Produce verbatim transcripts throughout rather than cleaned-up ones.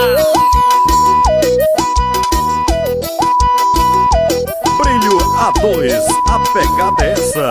Brilho A dois, a pegada é essa.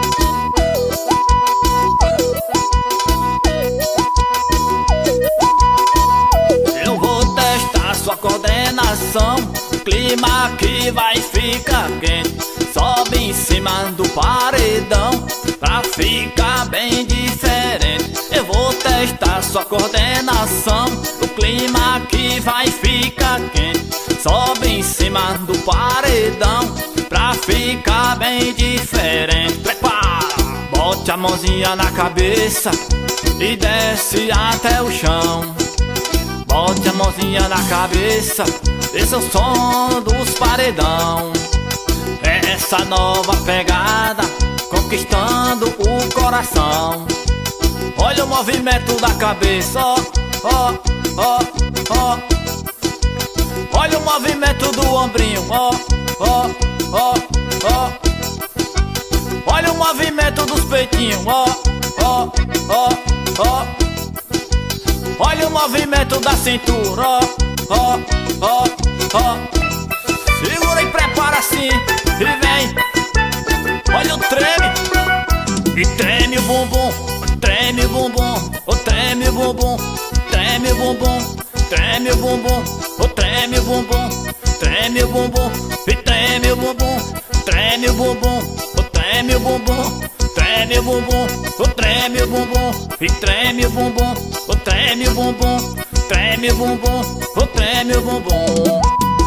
Eu vou testar sua coordenação. O clima aqui vai ficar quente. Sobe em cima do paredão pra ficar bem diferente. Eu vou testar sua coordenação. O clima aqui vai ficar quente. Sobe em cima do paredão pra ficar bem diferente. Prepara! Bote a mãozinha na cabeça e desce até o chão. Bote a mãozinha na cabeça, esse é o som dos paredão. Essa nova pegada conquistando o coração. Olha o movimento da cabeça, ó, ó, ó, ó. Olha o movimento do ombrinho, ó, ó, ó, ó. Olha o movimento dos peitinhos, ó, ó, ó, ó. Olha o movimento da cintura, ó, ó, ó, ó. Segura e prepara assim, e vem. Olha o treme, e treme o bumbum. Treme o bumbum, o treme o bumbum. Treme o bumbum, treme o bumbum. O treme o bumbum, treme o bumbum. E treme o bumbum, treme o bumbum. O treme o bumbum, treme o bumbum. O treme o bumbum, e treme o bumbum. O treme o bumbum, treme o bumbum. O treme o bumbum.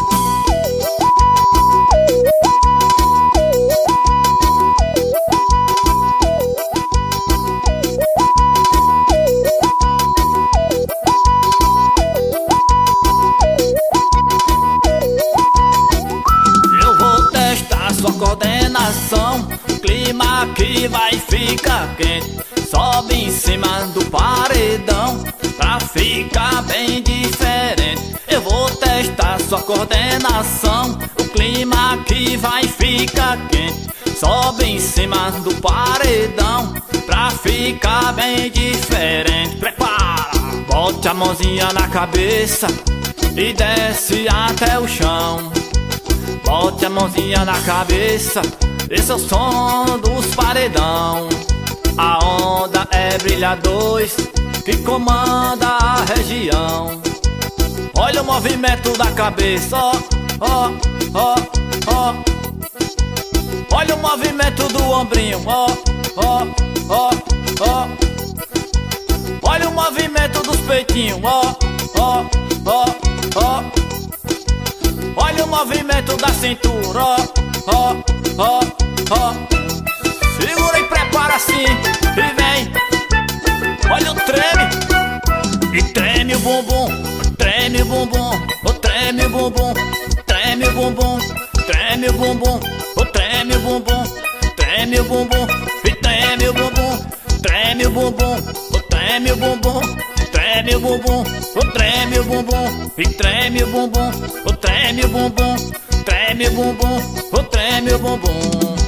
Sua coordenação, o clima aqui vai ficar quente. Sobe em cima do paredão pra ficar bem diferente. Eu vou testar sua coordenação, o clima aqui vai ficar quente. Sobe em cima do paredão pra ficar bem diferente. Prepara! Bote a mãozinha na cabeça e desce até o chão. Bote a mãozinha na cabeça, esse é o som dos paredão. A onda é Brilho A dois que comanda a região. Olha o movimento da cabeça, ó, ó, ó, ó. Olha o movimento do ombrinho, ó, ó, ó, ó. Olha o movimento dos peitinhos, ó, ó, ó, ó. Olha o movimento da cintura, ó, ó, ó, ó. Segura e prepara assim, e vem. Olha o treme, e treme o bumbum. Treme o bumbum, o treme o bumbum. Treme o bumbum, treme o bumbum. O treme o bumbum, treme o bumbum. E treme o bumbum, treme o bumbum. O treme o bumbum, treme o bumbum. O treme o bumbum, e treme o bumbum. O treme o bumbum, treme o bumbum. O treme o bumbum.